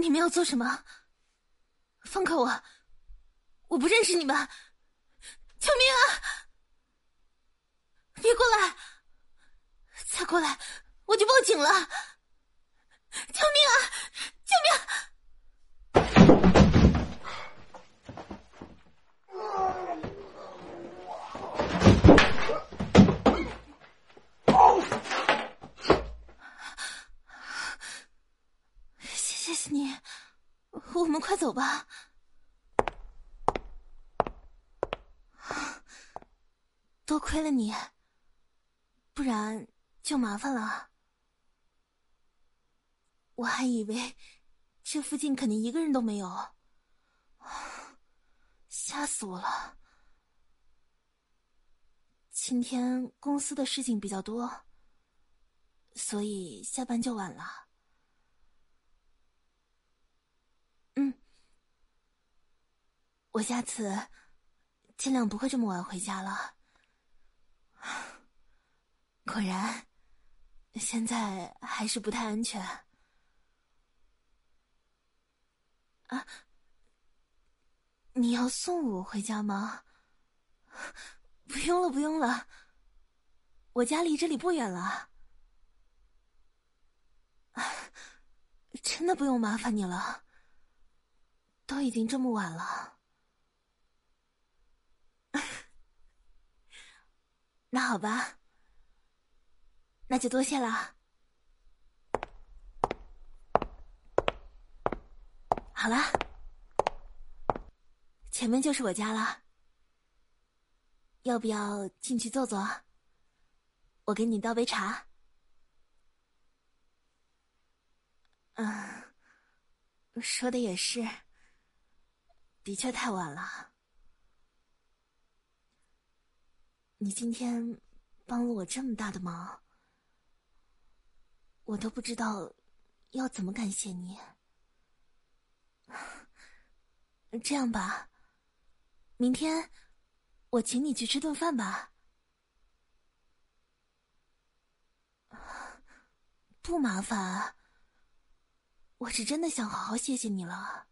你们要做什么？放开我！我不认识你们！救命啊！别过来！再过来我就报警了！救命啊！救命！谢谢你，我们快走吧。多亏了你，不然就麻烦了。我还以为这附近肯定一个人都没有，吓死我了。今天公司的事情比较多，所以下班就晚了。我下次尽量不会这么晚回家了。果然，现在还是不太安全。啊，你要送我回家吗？不用了，不用了，我家离这里不远了。真的不用麻烦你了，都已经这么晚了。那好吧，那就多谢了。好了，前面就是我家了，要不要进去坐坐？我给你倒杯茶。说的也是，的确太晚了。你今天帮了我这么大的忙，我都不知道要怎么感谢你。这样吧，明天我请你去吃顿饭吧。不麻烦啊，我是真的想好好谢谢你了。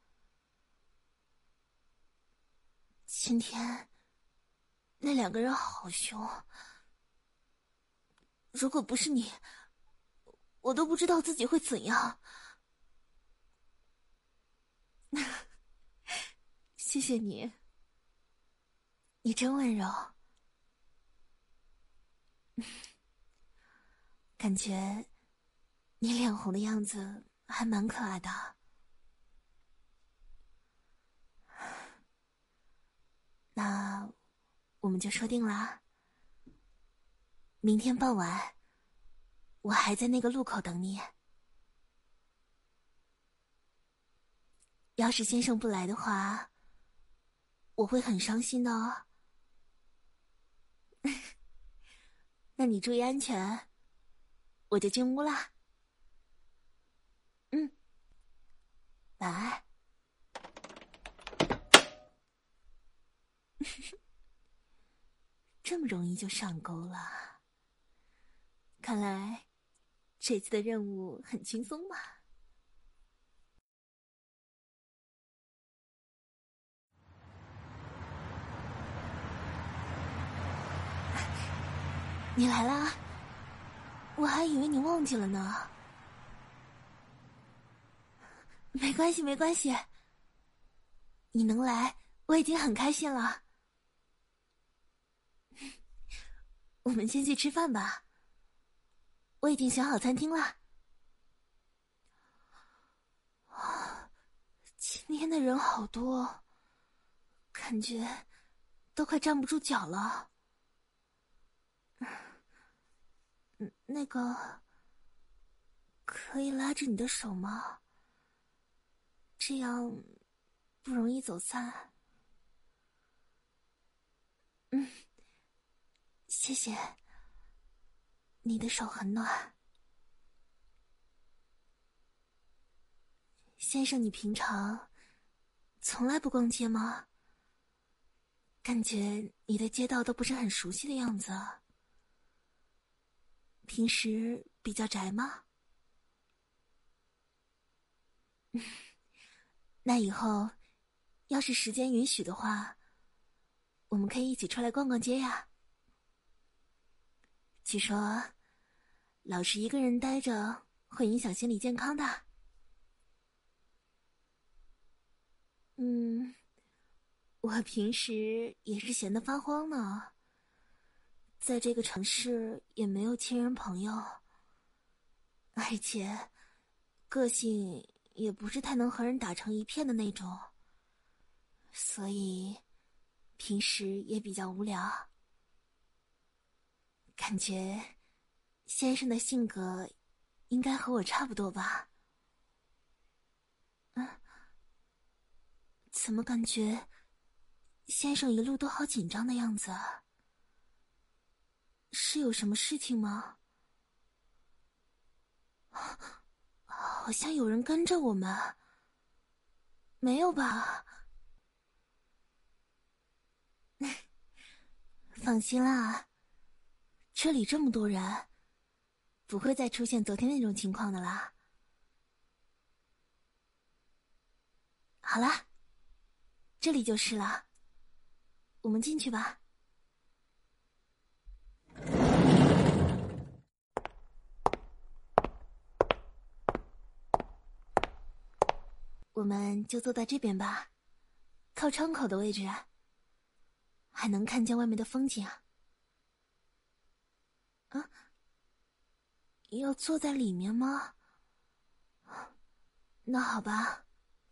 今天那两个人好凶，如果不是你，我都不知道自己会怎样。谢谢你，你真温柔。感觉你脸红的样子还蛮可爱的。那我们就说定了，明天傍晚我还在那个路口等你。要是先生不来的话，我会很伤心的哦。那你注意安全，我就进屋啦。晚安。这么容易就上钩了，看来这次的任务很轻松嘛。你来啦，我还以为你忘记了呢。没关系，没关系，你能来我已经很开心了。我们先去吃饭吧，我已经选好餐厅了。今天的人好多，感觉都快站不住脚了。那个，可以拉着你的手吗？这样不容易走散。谢谢，你的手很暖。先生，你平常从来不逛街吗？感觉你的街道都不是很熟悉的样子。平时比较宅吗？ 那以后要是时间允许的话，我们可以一起出来逛逛街呀。据说老是一个人待着会影响心理健康的。我平时也是闲得发慌呢，在这个城市也没有亲人朋友，而且个性也不是太能和人打成一片的那种，所以平时也比较无聊。感觉先生的性格应该和我差不多吧？怎么感觉先生一路都好紧张的样子啊？是有什么事情吗？好像有人跟着我们。没有吧？放心啦，这里这么多人，不会再出现昨天那种情况的啦。好啦，这里就是了，我们进去吧。我们就坐在这边吧，靠窗口的位置，还能看见外面的风景啊。啊，要坐在里面吗？那好吧。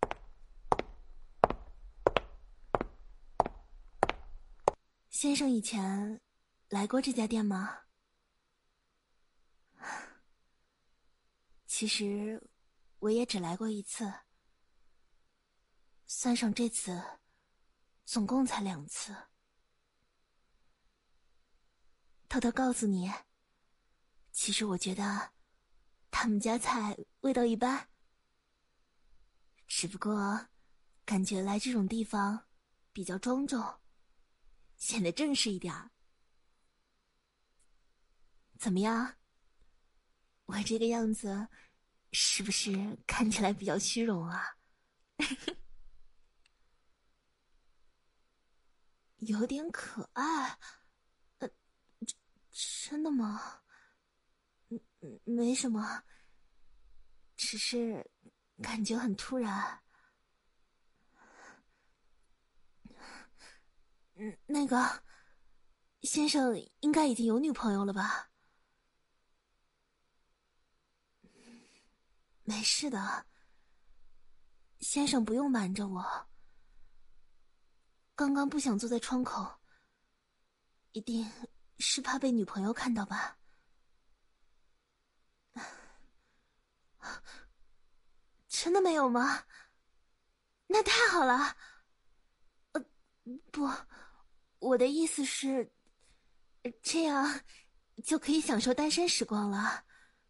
先生以前来过这家店吗？其实我也只来过一次，算上这次，总共才2次。偷偷告诉你，其实我觉得他们家菜味道一般，只不过感觉来这种地方比较庄重，显得正式一点儿。怎么样？我这个样子是不是看起来比较虚荣啊？有点可爱。真的吗？没什么，只是感觉很突然。那个先生应该已经有女朋友了吧？没事的，先生不用瞒着我。刚刚不想坐在窗口，一定是怕被女朋友看到吧？真的没有吗？那太好了。不，我的意思是，这样就可以享受单身时光了。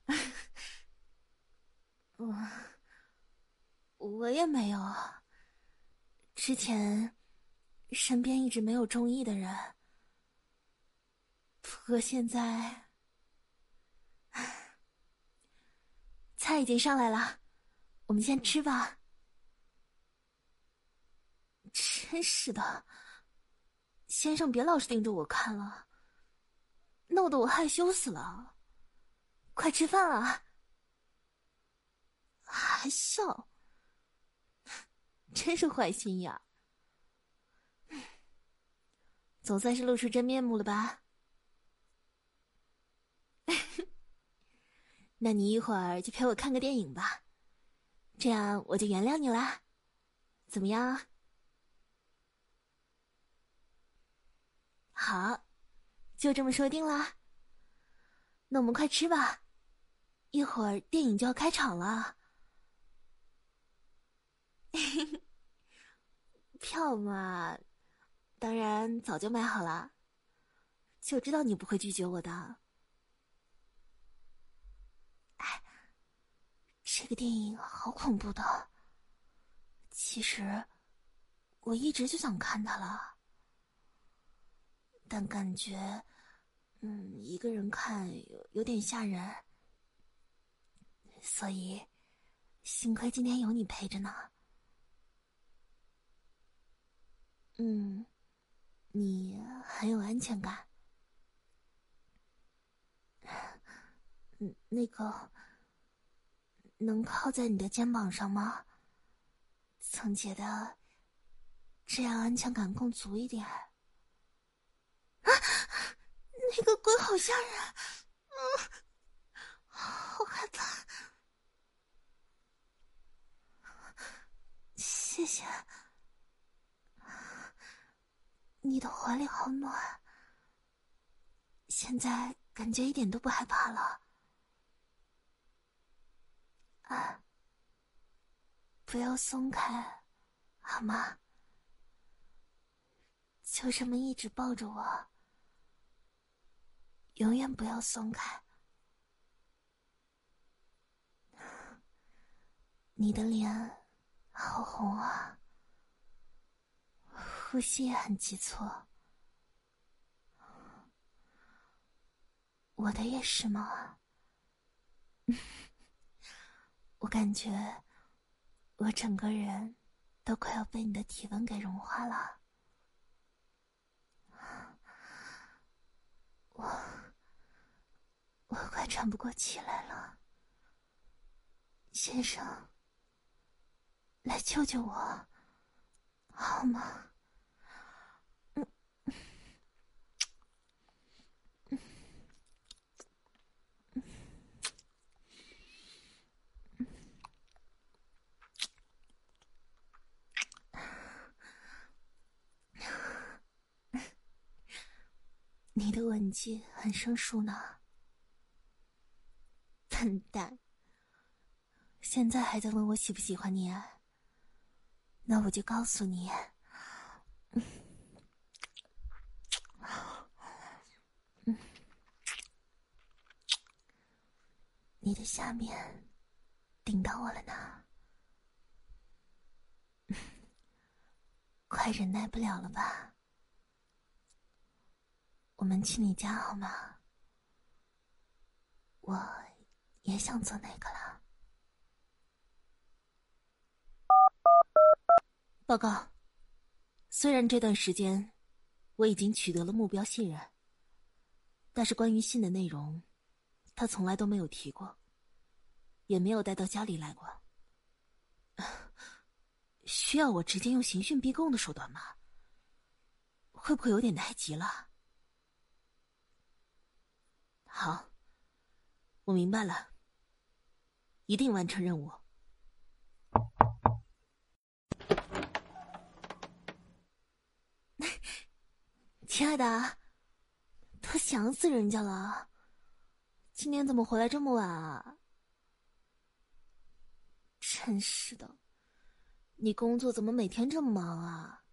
我也没有，之前身边一直没有中意的人，不过现在，菜已经上来了，我们先吃吧。真是的，先生别老是盯着我看了，弄得我害羞死了。快吃饭啊！还笑，真是坏心眼。总算是露出真面目了吧？那你一会儿就陪我看个电影吧，这样我就原谅你啦。怎么样？好，就这么说定啦。那我们快吃吧，一会儿电影就要开场了。票嘛，当然早就买好了，就知道你不会拒绝我的。哎，这个电影好恐怖的，其实我一直就想看它了，但感觉一个人看有点吓人，所以幸亏今天有你陪着呢。你很有安全感。那个，能靠在你的肩膀上吗？总觉得这样安全感更足一点。啊，那个鬼好吓人，好害怕。谢谢，你的怀里好暖，现在感觉一点都不害怕了。啊，不要松开，好吗？就这么一直抱着我，永远不要松开。你的脸好红啊，呼吸也很急促。我的也是吗？我感觉我整个人都快要被你的体温给融化了。我快喘不过气来了，先生，来救救我，好吗？你的吻技很生疏呢，笨蛋！现在还在问我喜不喜欢你啊？那我就告诉你，你的下面顶到我了呢，快忍耐不了了吧？我们去你家好吗？我也想做那个了。报告，虽然这段时间我已经取得了目标信任，但是关于信的内容，他从来都没有提过，也没有带到家里来过。需要我直接用刑讯逼供的手段吗？会不会有点太急了？好，我明白了，一定完成任务。亲爱的，都想死人家了，今天怎么回来这么晚啊？真是的，你工作怎么每天这么忙啊？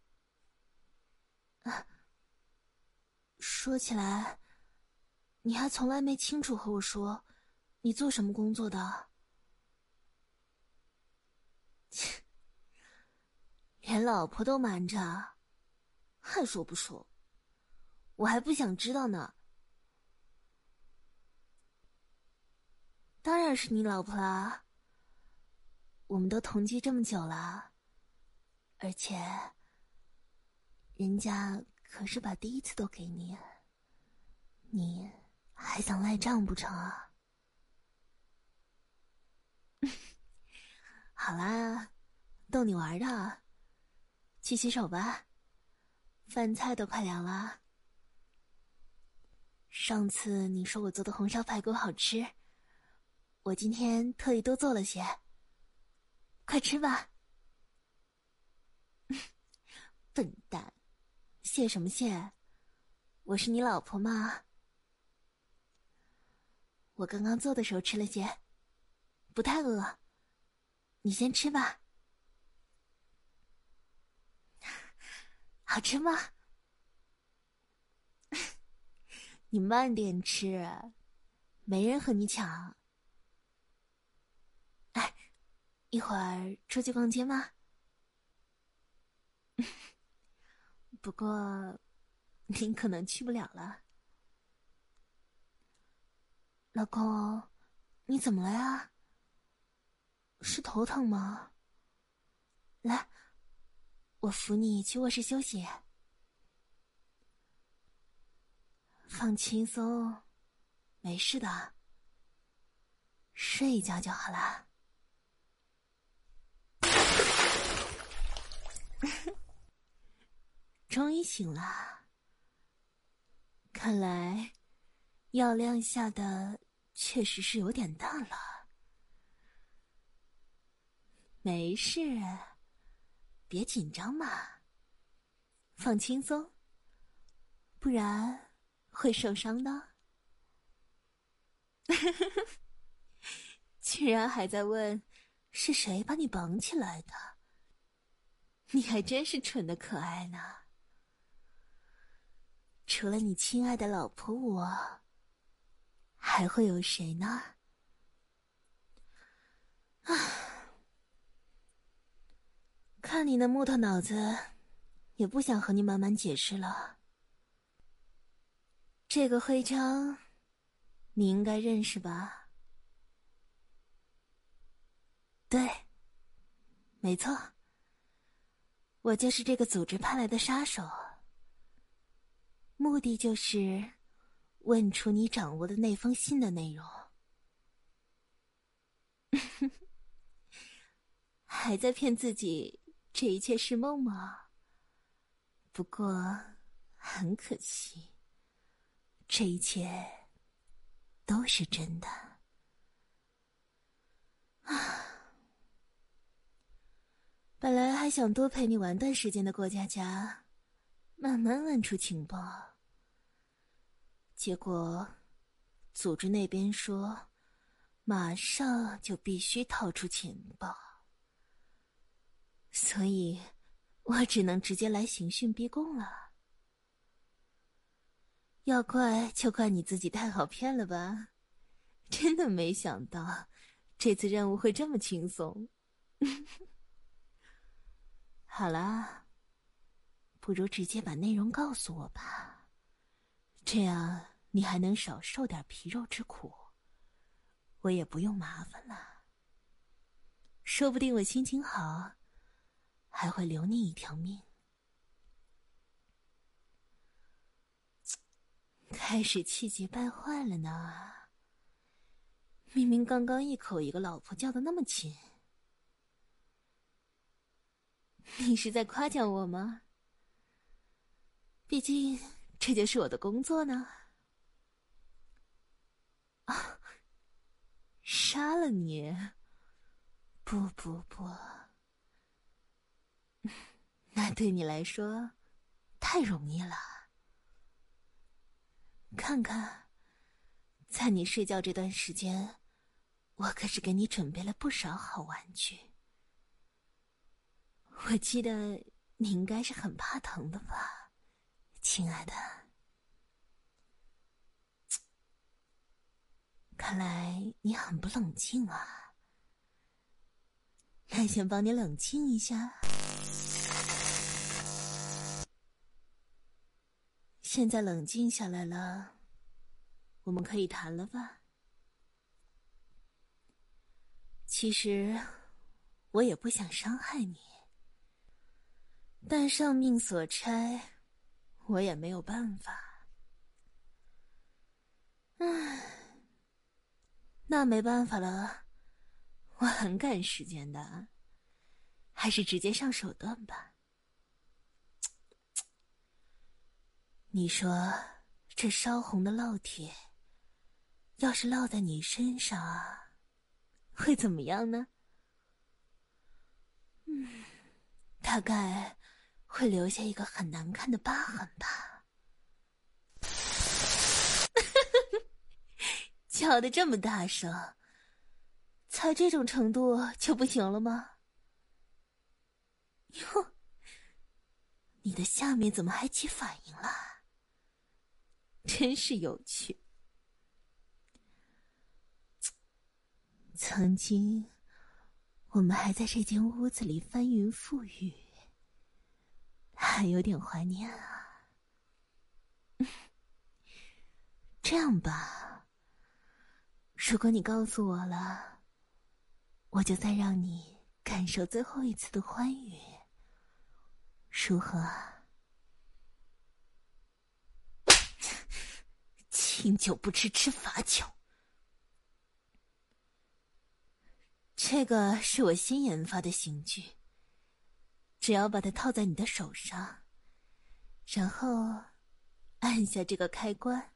说起来，你还从来没清楚和我说你做什么工作的。切，连老婆都瞒着，还说不说？我还不想知道呢。当然是你老婆啦，我们都同居这么久了，而且人家可是把第一次都给你，你还想赖账不成啊？好啦，逗你玩的，去洗手吧，饭菜都快凉了。上次你说我做的红烧排骨好吃，我今天特意多做了些，快吃吧。笨蛋，谢什么谢？我是你老婆吗？我刚刚做的时候吃了些，不太饿，你先吃吧。好吃吗？你慢点吃，没人和你抢。哎，一会儿出去逛街吗？不过，你可能去不了了。老公，你怎么了呀？ 是头疼吗？来，我扶你去卧室休息。放轻松，没事的，睡一觉就好了。终于醒了，看来药量下的确实是有点大了。没事，别紧张嘛，放轻松，不然会受伤的。居然还在问是谁把你绑起来的，你还真是蠢的可爱呢。除了你亲爱的老婆我，还会有谁呢？看你那木头脑子，也不想和你慢慢解释了。这个徽章，你应该认识吧？对，没错，我就是这个组织派来的杀手，目的就是问出你掌握的那封信的内容。还在骗自己这一切是梦吗？不过很可惜，这一切都是真的。本来还想多陪你玩段时间的过家家，慢慢问出情报，结果组织那边说马上就必须掏出情报，所以我只能直接来刑讯逼供了。要怪就怪你自己太好骗了吧，真的没想到这次任务会这么轻松。好啦，不如直接把内容告诉我吧，这样你还能少受点皮肉之苦，我也不用麻烦了。说不定我心情好，还会留你一条命。开始气急败坏了呢，明明刚刚一口一个老婆叫得那么亲。你是在夸奖我吗？毕竟这就是我的工作呢。啊，杀了你？不不不，那对你来说太容易了。看看，在你睡觉这段时间，我可是给你准备了不少好玩具。我记得你应该是很怕疼的吧，亲爱的。看来你很不冷静啊，那先帮你冷静一下。现在冷静下来了，我们可以谈了吧？其实我也不想伤害你，但上命所差，我也没有办法。那没办法了，我很赶时间的，还是直接上手段吧。你说这烧红的烙铁，要是烙在你身上，会怎么样呢？大概会留下一个很难看的疤痕吧。叫得这么大声，才这种程度就不行了吗？哟，你的下面怎么还起反应了？真是有趣。曾经我们还在这间屋子里翻云覆雨，还有点怀念啊。这样吧，如果你告诉我了， 我就再让你感受最后一次的欢愉，如何啊？清酒不吃吃罚酒。这个是我新研发的刑具，只要把它套在你的手上，然后按下这个开关，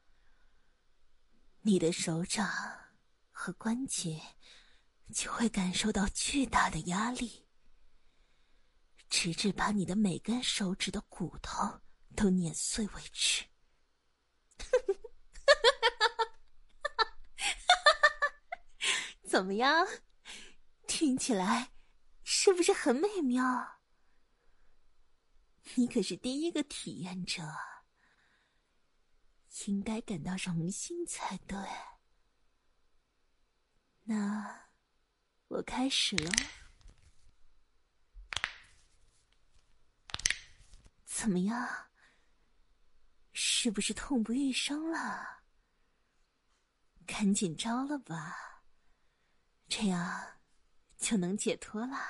你的手掌和关节就会感受到巨大的压力，直至把你的每根手指的骨头都碾碎为止。怎么样？听起来是不是很美妙？你可是第一个体验者，应该感到荣幸才对。那我开始了。怎么样？是不是痛不欲生了？赶紧招了吧，这样就能解脱了。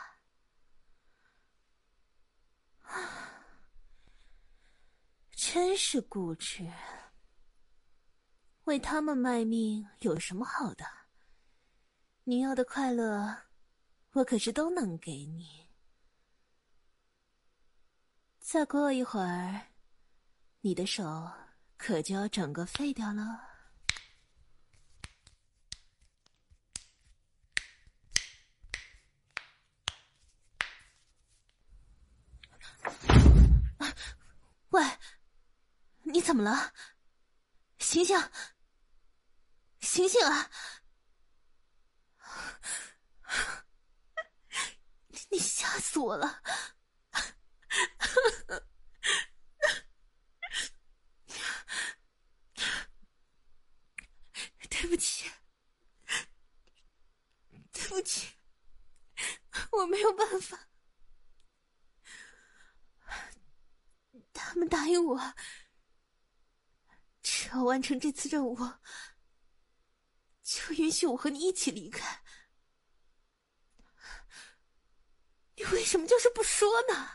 真是固执，为他们卖命有什么好的？你要的快乐，我可是都能给你。再过一会儿，你的手可就要整个废掉了。喂，你怎么了？醒醒！醒醒啊！你吓死我了！对不起，对不起，我没有办法。他们答应我，只要完成这次任务，就允许我和你一起离开。你为什么就是不说呢？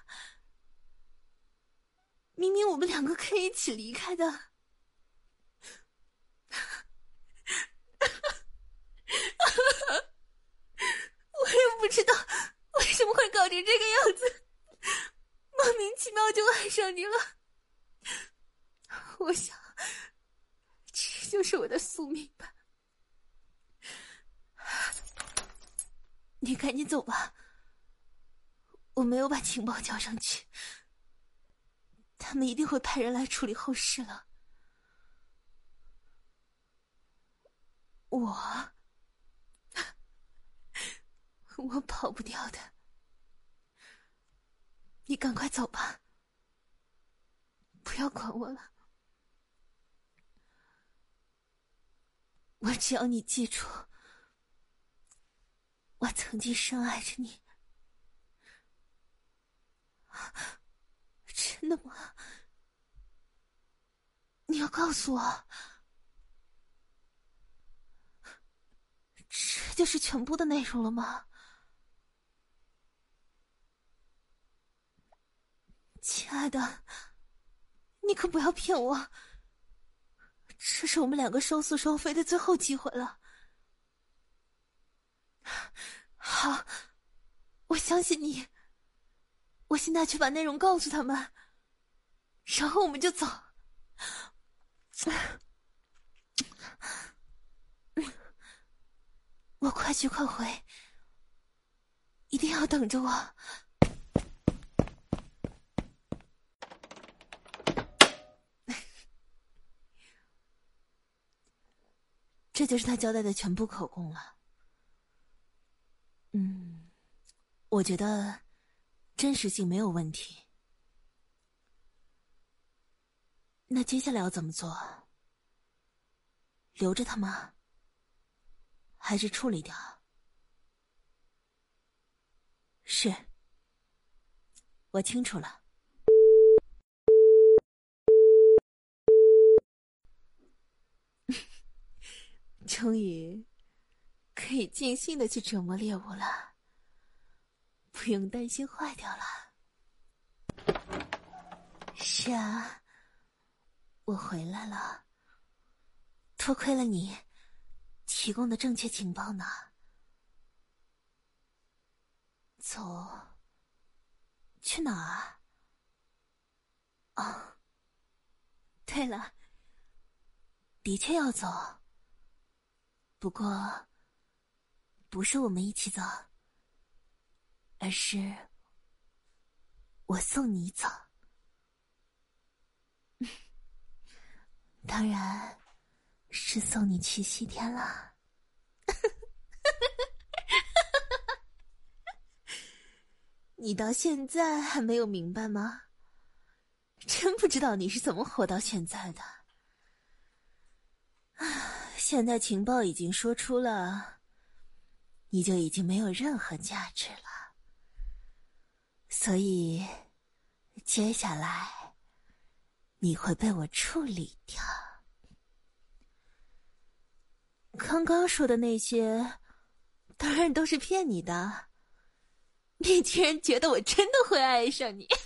明明我们两个可以一起离开的。我也不知道为什么会搞成这个样子，莫名其妙就爱上你了。我想，这就是我的宿命吧。你赶紧走吧，我没有把情报交上去，他们一定会派人来处理后事了。我跑不掉的。你赶快走吧，不要管我了。我只要你记住，我曾经深爱着你。真的吗？你要告诉我，这就是全部的内容了吗？亲爱的，你可不要骗我，这是我们两个收速收飞的最后机会了。好，我相信你。我现在去把内容告诉他们，然后我们就走。我快去快回，一定要等着我。这就是他交代的全部口供了。我觉得真实性没有问题。那接下来要怎么做？留着他吗？还是处理掉？是，我清楚了。终于可以尽兴的去折磨猎物了，不用担心坏掉了。是啊，我回来了，多亏了你提供的正确情报呢。走，去哪儿啊？哦，对了，的确要走，不过不是我们一起走，而是我送你走。当然是送你去西天了。你到现在还没有明白吗？真不知道你是怎么活到现在的。现在情报已经说出了，你就已经没有任何价值了。所以接下来你会被我处理掉。刚刚说的那些当然都是骗你的，你居然觉得我真的会爱上你。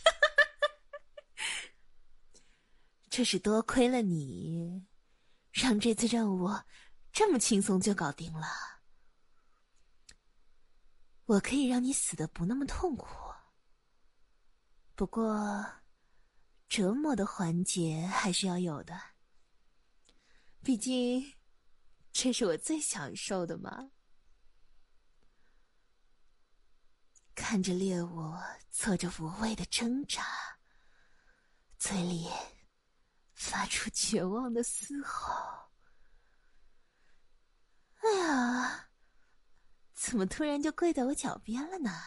这是多亏了你，让这次任务这么轻松就搞定了。我可以让你死得不那么痛苦，不过折磨的环节还是要有的，毕竟这是我最享受的嘛。看着猎物做着无谓的挣扎，嘴里发出绝望的嘶吼。哎呀，怎么突然就跪在我脚边了呢？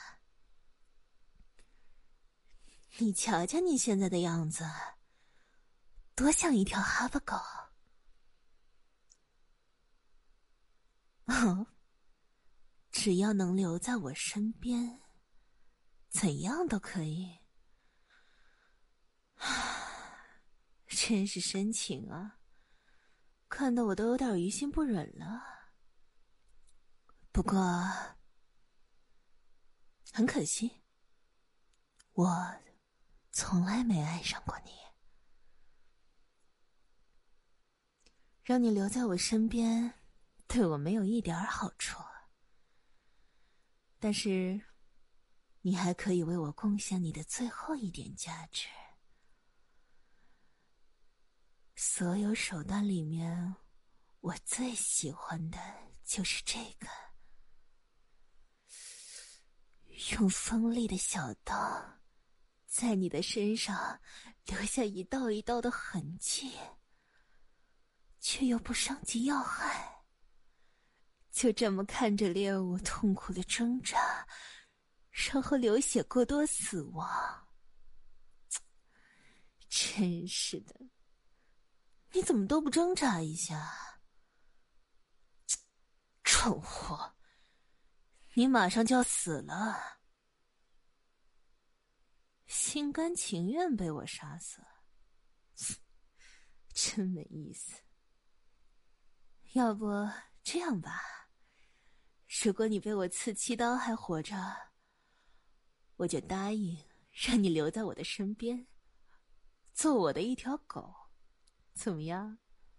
你瞧瞧你现在的样子，多像一条哈巴狗。哦，只要能留在我身边，怎样都可以。真是深情啊，看得我都有点于心不忍了。不过很可惜，我从来没爱上过你。让你留在我身边，对我没有一点好处。但是你还可以为我贡献你的最后一点价值。所有手段里面，我最喜欢的就是这个，用锋利的小刀在你的身上留下一道一道的痕迹，却又不伤及要害，就这么看着猎物痛苦的挣扎，然后流血过多死亡。真是的，你怎么都不挣扎一下？蠢货，你马上就要死了，心甘情愿被我杀死，真没意思。要不这样吧，如果你被我刺7刀还活着，我就答应让你留在我的身边，做我的一条狗，怎么样？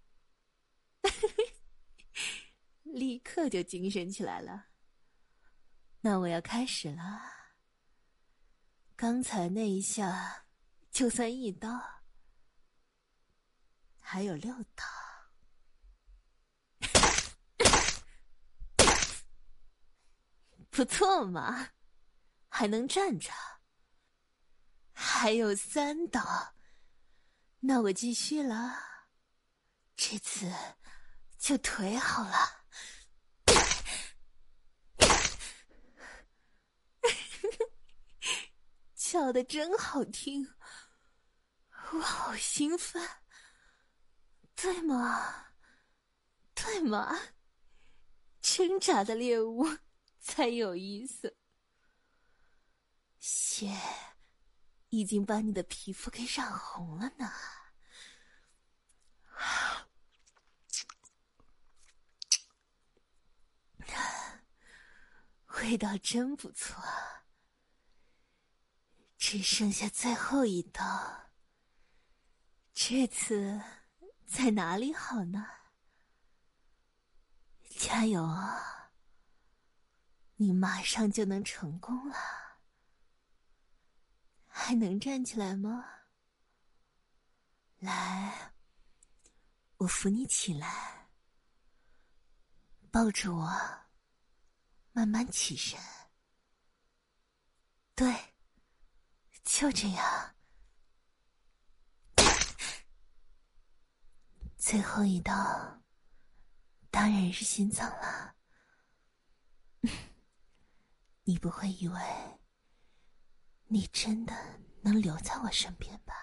立刻就精神起来了。那我要开始了。刚才那一下就算1刀，还有6刀。不错嘛，还能站着。还有3刀，那我继续了。这次就腿好了。叫得真好听，我好兴奋。对吗？对吗？挣扎的猎物才有意思。血已经把你的皮肤给染红了呢。 味道真不错，只剩下最后一刀，这次在哪里好呢？加油啊！你马上就能成功了。还能站起来吗？来，我扶你起来，抱着我，慢慢起身。对，就这样。最后一刀，当然是心脏了。你不会以为你真的能留在我身边吧？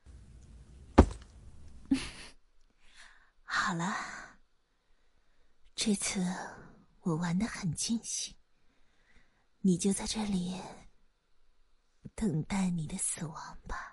好了，这次我玩得很尽兴，你就在这里等待你的死亡吧。